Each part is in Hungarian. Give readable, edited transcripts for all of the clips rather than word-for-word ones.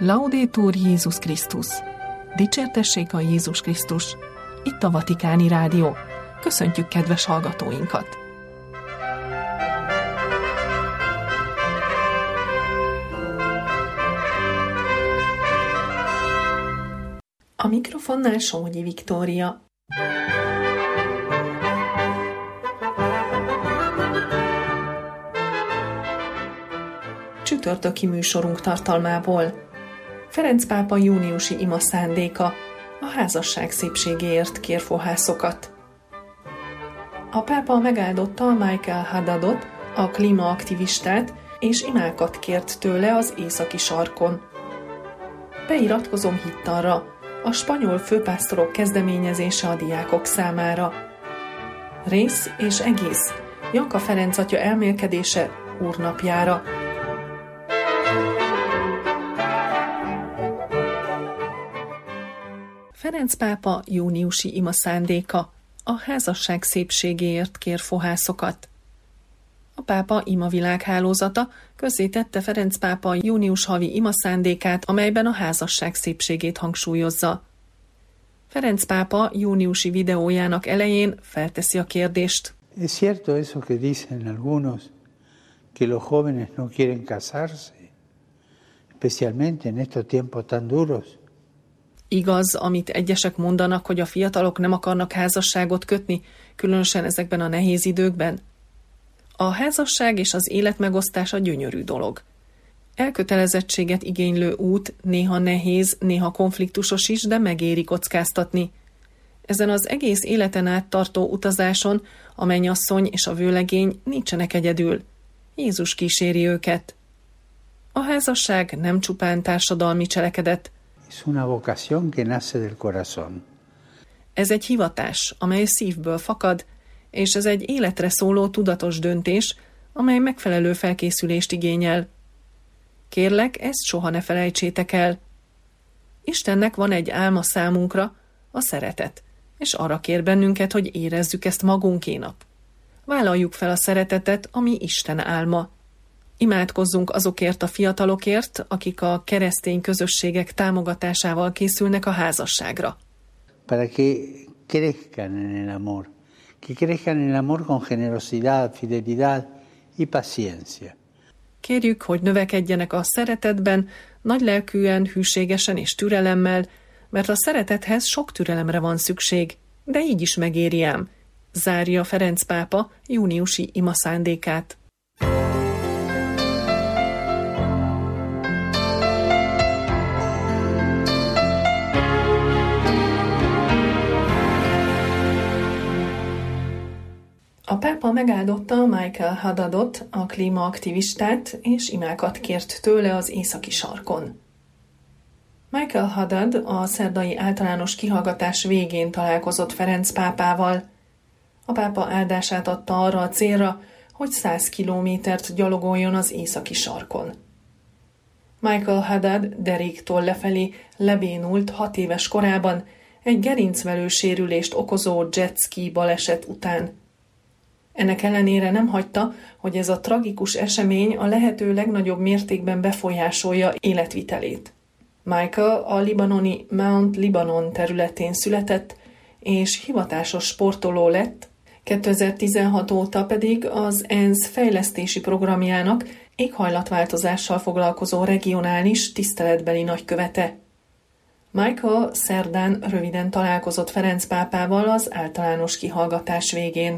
Laudetur Jézus Krisztus! Dicsértessék a Jézus Krisztus! Itt a Vatikáni Rádió. Köszöntjük kedves hallgatóinkat! A mikrofonnál Somogyi Viktória. Csütörtöki műsorunk tartalmából. Ferenc pápa júniusi ima szándéka, a házasság szépségéért kér fohászokat. A pápa megáldotta Michael Haddadot, a klímaaktivistát, és imákat kért tőle az északi sarkon. Beiratkozom hittanra, a spanyol főpásztorok kezdeményezése a diákok számára. Rész és egész, Janka Ferenc atya elmélkedése úrnapjára. Ferenc pápa júniusi ima szándéka, a házasság szépségéért kér fohászokat. A pápa ima világhálózata közzétette Ferenc pápa június havi ima szándékát, amelyben a házasság szépségét hangsúlyozza. Ferenc pápa júniusi videójának elején felteszi a kérdést. ¿Es cierto eso que dicen algunos, que los jóvenes no quieren casarse, especialmente en estos tiempos tan duros? Igaz, amit egyesek mondanak, hogy a fiatalok nem akarnak házasságot kötni, különösen ezekben a nehéz időkben? A házasság és az életmegosztás a gyönyörű dolog. Elkötelezettséget igénylő út, néha nehéz, néha konfliktusos is, de megéri kockáztatni. Ezen az egész életen át tartó utazáson a mennyasszony és a vőlegény nincsenek egyedül. Jézus kíséri őket. A házasság nem csupán társadalmi cselekedet. Es una vocación que nace del corazón. Ez egy hivatás, amely szívből fakad, és ez egy életre szóló tudatos döntés, amely megfelelő felkészülést igényel. Kérlek, ezt soha ne felejtsétek el. Istennek van egy álma számunkra, a szeretet, és arra kér bennünket, hogy érezzük ezt magunkénak. Vállaljuk fel a szeretetet, ami Isten álma. Imádkozzunk azokért a fiatalokért, akik a keresztény közösségek támogatásával készülnek a házasságra. Para que crezcan en el amor. Que crezcan en el amor con generosidad, fidelidad y paciencia. Kérjük, hogy növekedjenek a szeretetben, nagylelkűen, hűségesen és türelemmel, mert a szeretethez sok türelemre van szükség, de így is megéri ám, zárja Ferenc pápa júniusi ima szándékát. A pápa megáldotta Michael Haddadot, a klímaaktivistát, és imákat kért tőle az északi sarkon. Michael Haddad a szerdai általános kihallgatás végén találkozott Ferenc pápával. A pápa áldását adta arra a célra, hogy 100 kilométert gyalogoljon az északi sarkon. Michael Haddad deréktől lefelé lebénult 6 éves korában egy gerincvelő sérülést okozó jetski baleset után. Ennek ellenére nem hagyta, hogy ez a tragikus esemény a lehető legnagyobb mértékben befolyásolja életvitelét. Michael a libanoni Mount Libanon területén született, és hivatásos sportoló lett, 2016 óta pedig az ENSZ fejlesztési programjának éghajlatváltozással foglalkozó regionális tiszteletbeli nagykövete. Michael szerdán röviden találkozott Ferenc pápával az általános kihallgatás végén.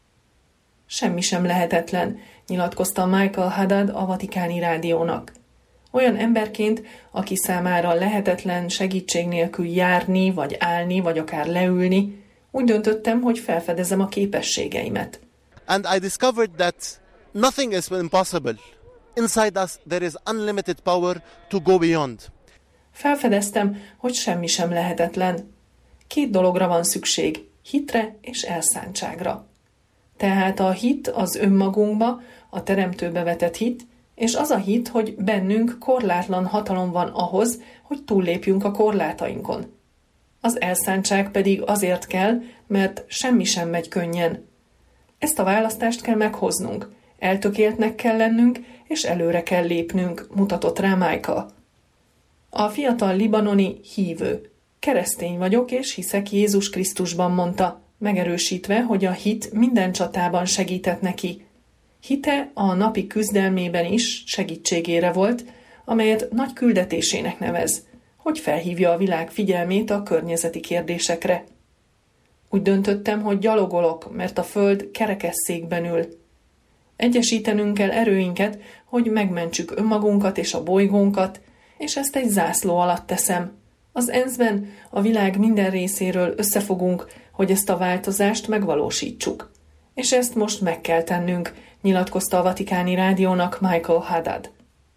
Semmi sem lehetetlen, nyilatkozta Michael Haddad a Vatikáni Rádiónak. Olyan emberként, aki számára lehetetlen segítség nélkül járni, vagy állni, vagy akár leülni, úgy döntöttem, hogy felfedezem a képességeimet. And I discovered that nothing is impossible. Inside us there is unlimited power to go beyond. Felfedeztem, hogy semmi sem lehetetlen. 2 dologra van szükség, hitre és elszántságra. Tehát a hit az önmagunkba, a teremtőbe vetett hit, és az a hit, hogy bennünk korlátlan hatalom van ahhoz, hogy túllépjünk a korlátainkon. Az elszántság pedig azért kell, mert semmi sem megy könnyen. Ezt a választást kell meghoznunk, eltökéltnek kell lennünk, és előre kell lépnünk, mutatott rá Michael. A fiatal libanoni hívő. Keresztény vagyok, és hiszek Jézus Krisztusban, mondta, megerősítve, hogy a hit minden csatában segített neki. Hite a napi küzdelmében is segítségére volt, amelyet nagy küldetésének nevez, hogy felhívja a világ figyelmét a környezeti kérdésekre. Úgy döntöttem, hogy gyalogolok, mert a föld kerekesszékben ül. Egyesítenünk kell erőinket, hogy megmentsük önmagunkat és a bolygónkat, és ezt egy zászló alatt teszem. Az ENSZ-ben a világ minden részéről összefogunk, hogy ezt a változást megvalósítsuk. És ezt most meg kell tennünk, nyilatkozta a Vatikáni Rádiónak Michael Haddad.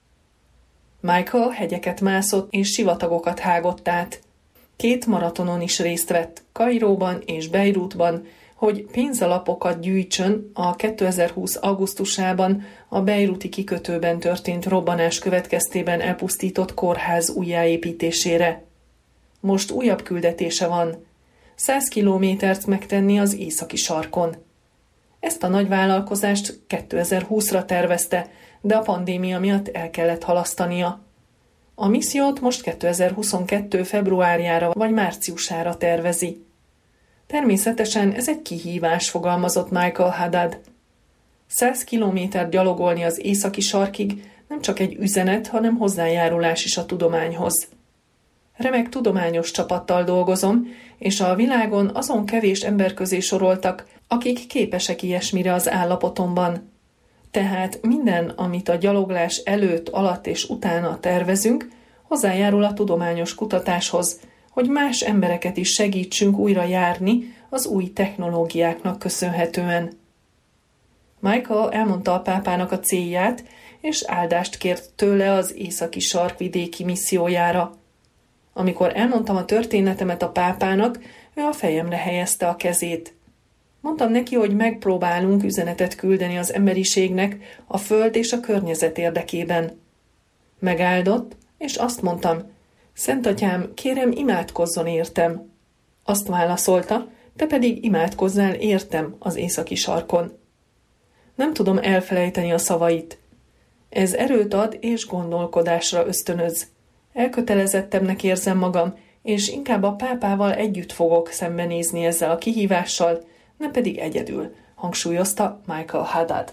Michael hegyeket mászott és sivatagokat hágott át. 2 maratonon is részt vett, Kairóban és Beirutban, hogy pénzalapokat gyűjtsön a 2020. augusztusában a beiruti kikötőben történt robbanás következtében elpusztított kórház újjáépítésére. Most újabb küldetése van. 100 kilométert megtenni az északi sarkon. Ezt a nagy vállalkozást 2020-ra tervezte, de a pandémia miatt el kellett halasztania. A missziót most 2022. februárjára vagy márciusára tervezi. Természetesen ez egy kihívás, fogalmazott Michael Haddad. 100 kilométert gyalogolni az északi sarkig nem csak egy üzenet, hanem hozzájárulás is a tudományhoz. Remek tudományos csapattal dolgozom, és a világon azon kevés ember közé soroltak, akik képesek ilyesmire az állapotomban. Tehát minden, amit a gyaloglás előtt, alatt és utána tervezünk, hozzájárul a tudományos kutatáshoz, hogy más embereket is segítsünk újra járni az új technológiáknak köszönhetően. Michael elmondta a pápának a célját, és áldást kért tőle az északi sarkvidéki missziójára. Amikor elmondtam a történetemet a pápának, ő a fejemre helyezte a kezét. Mondtam neki, hogy megpróbálunk üzenetet küldeni az emberiségnek a föld és a környezet érdekében. Megáldott, és azt mondtam, Szent Atyám, kérem, imádkozzon értem. Azt válaszolta, te pedig imádkozzál értem az északi sarkon. Nem tudom elfelejteni a szavait. Ez erőt ad és gondolkodásra ösztönöz. Elkötelezettebbnek érzem magam, és inkább a pápával együtt fogok szembenézni ezzel a kihívással, nem pedig egyedül, hangsúlyozta Michael Haddad.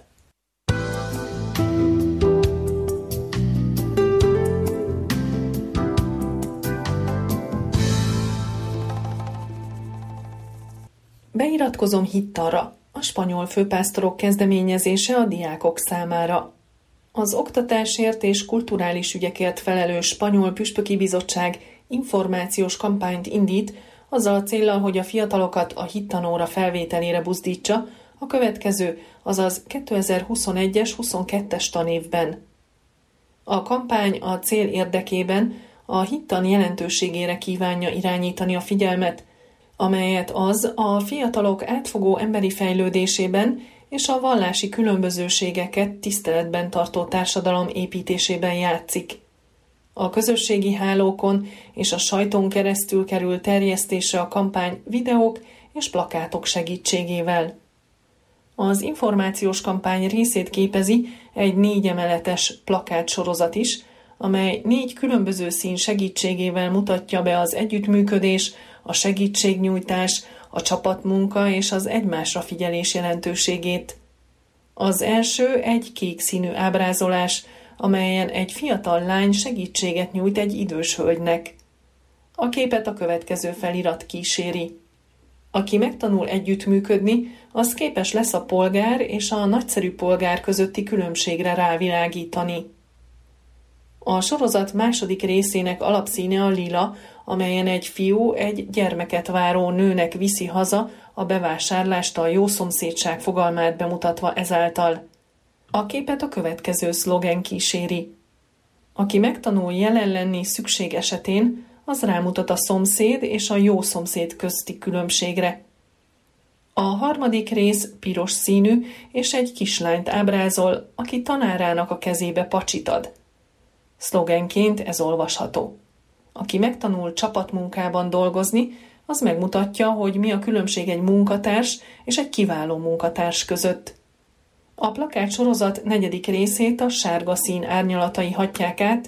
Beiratkozom hittanra, a spanyol főpásztorok kezdeményezése a diákok számára. Az oktatásért és kulturális ügyekért felelős spanyol püspöki bizottság információs kampányt indít, azzal a céllal, hogy a fiatalokat a hittanóra felvételére buzdítsa a következő, azaz 2021-es, 22-es tanévben. A kampány a cél érdekében a hittan jelentőségére kívánja irányítani a figyelmet, amelyet az a fiatalok átfogó emberi fejlődésében és a vallási különbözőségeket tiszteletben tartó társadalom építésében játszik. A közösségi hálókon és a sajton keresztül kerül terjesztésre a kampány videók és plakátok segítségével. Az információs kampány részét képezi egy 4 emeletes plakátsorozat is, amely 4 különböző szín segítségével mutatja be az együttműködés, a segítségnyújtás, a csapatmunka és az egymásra figyelés jelentőségét. Az első egy kék színű ábrázolás, amelyen egy fiatal lány segítséget nyújt egy idős hölgynek. A képet a következő felirat kíséri. Aki megtanul együttműködni, az képes lesz a polgár és a nagyszerű polgár közötti különbségre rávilágítani. A sorozat második részének alapszíne a lila, amelyen egy fiú egy gyermeket váró nőnek viszi haza a bevásárlást a jó szomszédság fogalmát bemutatva ezáltal. A képet a következő szlogen kíséri. Aki megtanul jelen lenni szükség esetén, az rámutat a szomszéd és a jó szomszéd közti különbségre. A harmadik rész piros színű és egy kislányt ábrázol, aki tanárának a kezébe pacsit ad. Szlogenként ez olvasható. Aki megtanul csapatmunkában dolgozni, az megmutatja, hogy mi a különbség egy munkatárs és egy kiváló munkatárs között. A plakát sorozat 4. részét a sárga szín árnyalatai hatják át,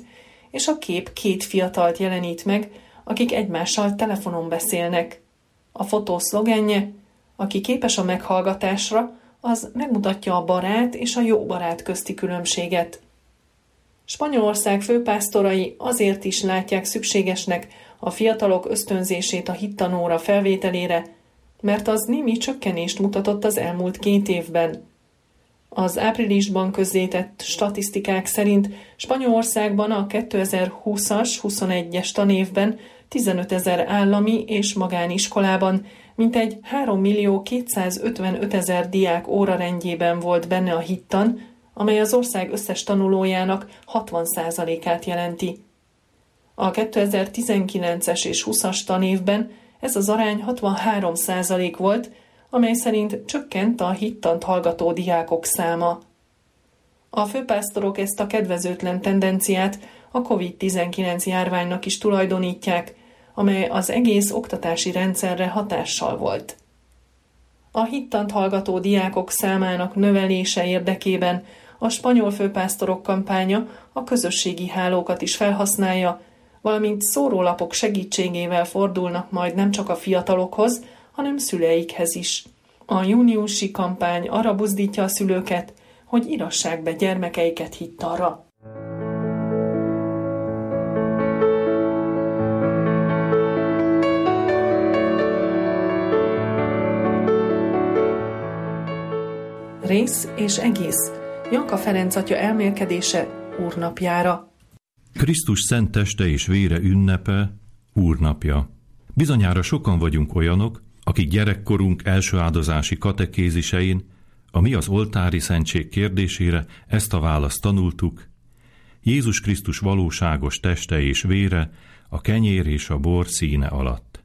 és a kép 2 fiatalt jelenít meg, akik egymással telefonon beszélnek. A fotó szlogenje: aki képes a meghallgatásra, az megmutatja a barát és a jó barát közti különbséget. Spanyolország főpásztorai azért is látják szükségesnek a fiatalok ösztönzését a hittanóra felvételére, mert az némi csökkenést mutatott az elmúlt 2 évben. Az áprilisban közzétett statisztikák szerint Spanyolországban a 2020-21-es tanévben 15 000 állami és magániskolában mintegy 3.255.000 diák órarendjében volt benne a hittan, amely az ország összes tanulójának 60%-át jelenti. A 2019-es és 20-as tanévben ez az arány 63% volt, amely szerint csökkent a hittant hallgató diákok száma. A főpásztorok ezt a kedvezőtlen tendenciát a COVID-19 járványnak is tulajdonítják, amely az egész oktatási rendszerre hatással volt. A hittant hallgató diákok számának növelése érdekében a spanyol főpásztorok kampánya a közösségi hálókat is felhasználja, valamint szórólapok segítségével fordulnak majd nem csak a fiatalokhoz, hanem szüleikhez is. A júniusi kampány arra buzdítja a szülőket, hogy írassák be gyermekeiket hittanra. Rész és egész. Janka Ferenc atya elmélkedése Úrnapjára. Krisztus szent teste és vére ünnepe, Úrnapja. Bizonyára sokan vagyunk olyanok, akik gyerekkorunk első áldozási katekézisein a mi az oltári szentség kérdésére ezt a választ tanultuk: Jézus Krisztus valóságos teste és vére a kenyér és a bor színe alatt.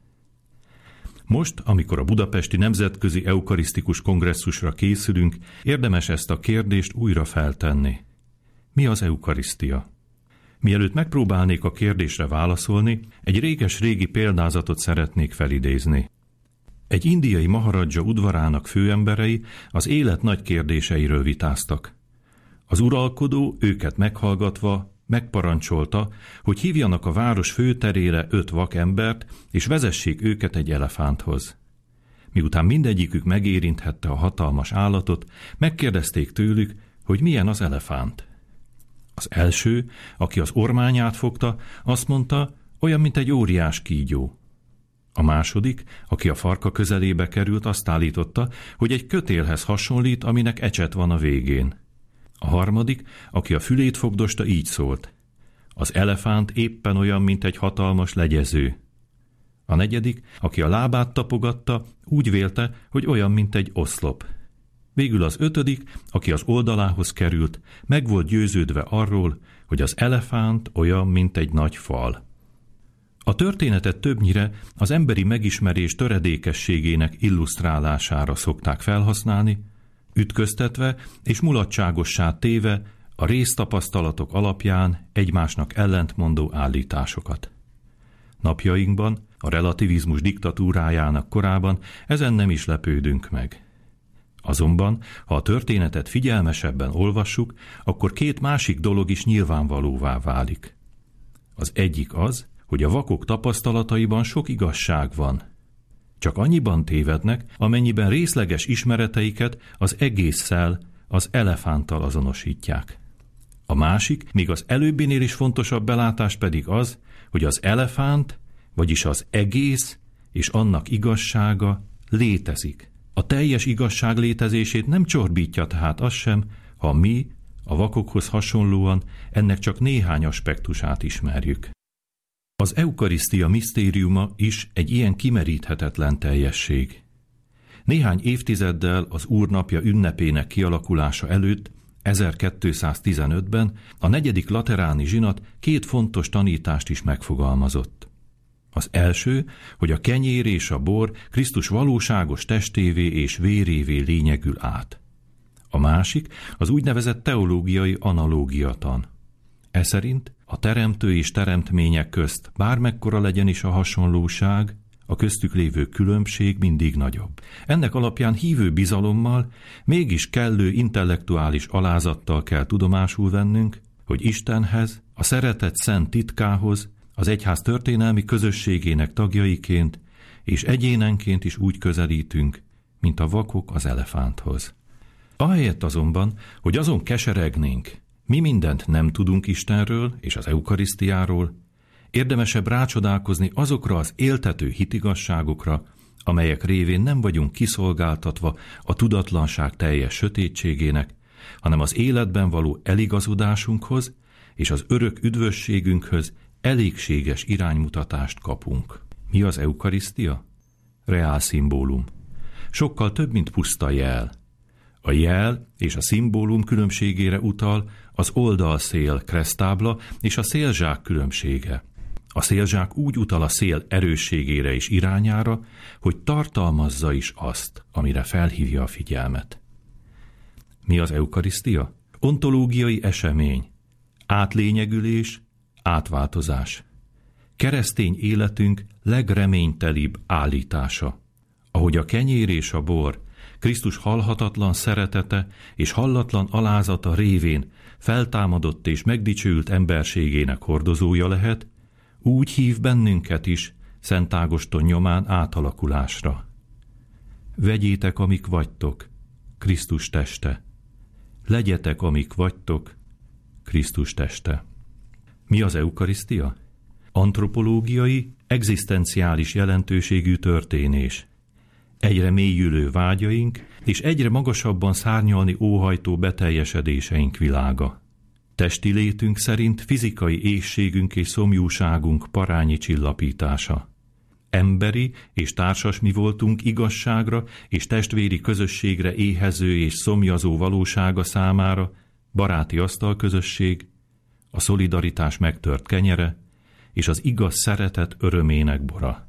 Most, amikor a Budapesti Nemzetközi Eukarisztikus Kongresszusra készülünk, érdemes ezt a kérdést újra feltenni. Mi az eukarisztia? Mielőtt megpróbálnék a kérdésre válaszolni, egy réges-régi példázatot szeretnék felidézni. Egy indiai maharadja udvarának főemberei az élet nagy kérdéseiről vitáztak. Az uralkodó őket meghallgatva megparancsolta, hogy hívjanak a város főterére 5 vakembert, és vezessék őket egy elefánthoz. Miután mindegyikük megérinthette a hatalmas állatot, megkérdezték tőlük, hogy milyen az elefánt. Az első, aki az ormányát fogta, azt mondta, olyan, mint egy óriás kígyó. A második, aki a farka közelébe került, azt állította, hogy egy kötélhez hasonlít, aminek ecset van a végén. A harmadik, aki a fülét fogdosta, így szólt: az elefánt éppen olyan, mint egy hatalmas legyező. A negyedik, aki a lábát tapogatta, úgy vélte, hogy olyan, mint egy oszlop. Végül az 5., aki az oldalához került, meg volt győződve arról, hogy az elefánt olyan, mint egy nagy fal. A történetet többnyire az emberi megismerés töredékességének illusztrálására szokták felhasználni, ütköztetve és mulatságossá téve a résztapasztalatok alapján egymásnak ellentmondó állításokat. Napjainkban, a relativizmus diktatúrájának korában ezen nem is lepődünk meg. Azonban, ha a történetet figyelmesebben olvassuk, akkor 2 másik dolog is nyilvánvalóvá válik. Az egyik az, hogy a vakok tapasztalataiban sok igazság van. Csak annyiban tévednek, amennyiben részleges ismereteiket az egésszel, az elefánttal azonosítják. A másik, még az előbbinél is fontosabb belátás pedig az, hogy az elefánt, vagyis az egész és annak igazsága létezik. A teljes igazság létezését nem csorbítja tehát az sem, ha mi, a vakokhoz hasonlóan ennek csak néhány aspektusát ismerjük. Az eukarisztia misztériuma is egy ilyen kimeríthetetlen teljesség. Néhány évtizeddel az Úrnapja ünnepének kialakulása előtt, 1215-ben a 4. lateráni zsinat 2 fontos tanítást is megfogalmazott. Az első, hogy a kenyér és a bor Krisztus valóságos testévé és vérévé lényegül át. A másik az úgynevezett teológiai analógiatan. E szerint a teremtő és teremtmények közt bármekkora legyen is a hasonlóság, a köztük lévő különbség mindig nagyobb. Ennek alapján hívő bizalommal, mégis kellő intellektuális alázattal kell tudomásul vennünk, hogy Istenhez, a szeretet szent titkához, az egyház történelmi közösségének tagjaiként és egyénenként is úgy közelítünk, mint a vakok az elefánthoz. Ahelyett azonban, hogy azon keseregnénk, mi mindent nem tudunk Istenről és az eukarisztiáról, érdemesebb rácsodálkozni azokra az éltető hitigasságokra, amelyek révén nem vagyunk kiszolgáltatva a tudatlanság teljes sötétségének, hanem az életben való eligazodásunkhoz és az örök üdvösségünkhöz elégséges iránymutatást kapunk. Mi az eukarisztia? Reál szimbólum. Sokkal több, mint puszta jel. A jel és a szimbólum különbségére utal az oldalszél kresztábla és a szélzsák különbsége. A szélzsák úgy utal a szél erősségére és irányára, hogy tartalmazza is azt, amire felhívja a figyelmet. Mi az eukarisztia? Ontológiai esemény, átlényegülés, átváltozás. Keresztény életünk legreménytelibb állítása. Ahogy a kenyér és a bor Krisztus halhatatlan szeretete és hallatlan alázata révén feltámadott és megdicsőült emberségének hordozója lehet, úgy hív bennünket is Szent Ágoston nyomán átalakulásra. Vegyétek, amik vagytok, Krisztus teste. Legyetek, amik vagytok, Krisztus teste. Mi az eukarisztia? Antropológiai, egzisztenciális jelentőségű történés. Egyre mélyülő vágyaink és egyre magasabban szárnyalni óhajtó beteljesedéseink világa. Testi létünk szerint fizikai éhségünk és szomjúságunk parányi csillapítása. Emberi és társas mi voltunk igazságra és testvéri közösségre éhező és szomjazó valósága számára baráti asztalközösség, a szolidaritás megtört kenyere és az igaz szeretet örömének bora.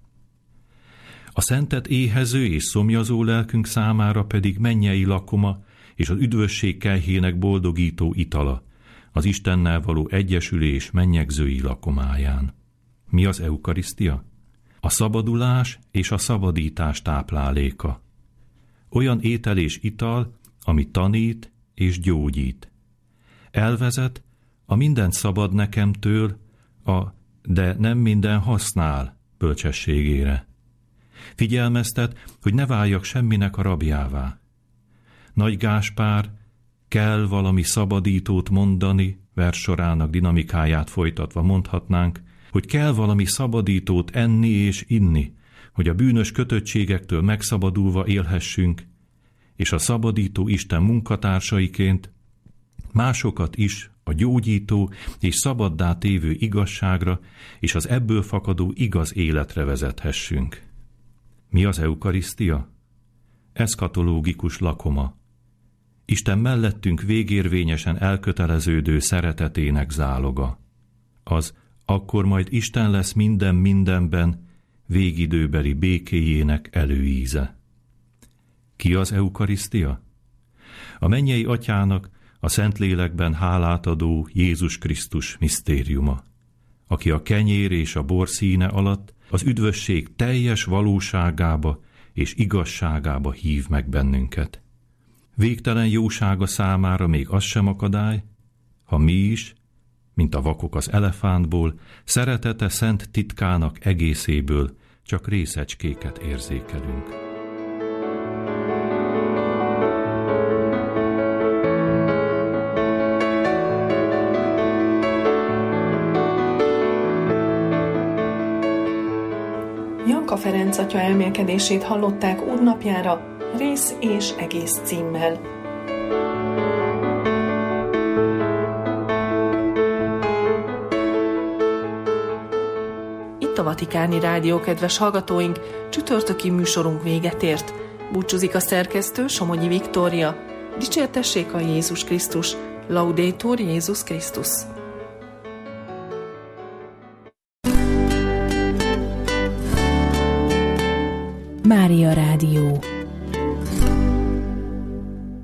A szentet éhező és szomjazó lelkünk számára pedig mennyei lakoma és az üdvösség kelyhének boldogító itala, az Istennel való egyesülés mennyegzői lakomáján. Mi az eukarisztia? A szabadulás és a szabadítás tápláléka. Olyan étel és ital, ami tanít és gyógyít. Elvezet a mindent szabad nekemtől, de nem minden használ bölcsességére. Figyelmeztet, hogy ne váljak semminek a rabjává. Nagy Gáspár kell valami szabadítót mondani, vers sorának dinamikáját folytatva mondhatnánk, hogy kell valami szabadítót enni és inni, hogy a bűnös kötöttségektől megszabadulva élhessünk, és a szabadító Isten munkatársaiként másokat is a gyógyító és szabaddá tévő igazságra és az ebből fakadó igaz életre vezethessünk. Mi az eukarisztia? Eszkatológikus lakoma. Isten mellettünk végérvényesen elköteleződő szeretetének záloga. Az akkor majd Isten lesz minden mindenben végidőbeli békéjének előíze. Ki az eukarisztia? A mennyei Atyának a Szentlélekben hálát adó Jézus Krisztus misztériuma, aki a kenyér és a bor színe alatt az üdvösség teljes valóságába és igazságába hív meg bennünket. Végtelen jósága számára még az sem akadály, ha mi is, mint a vakok az elefántból, szeretete szent titkának egészéből csak részecskéket érzékelünk. Janka Ferenc atya elmélkedését hallották úrnapjára, rész és egész címmel. Itt a Vatikáni Rádió, kedves hallgatóink, csütörtöki műsorunk véget ért. Búcsúzik a szerkesztő, Somogyi Viktória. Dicsértessék a Jézus Krisztus. Laudetur Jézus Krisztus. Mária Rádió.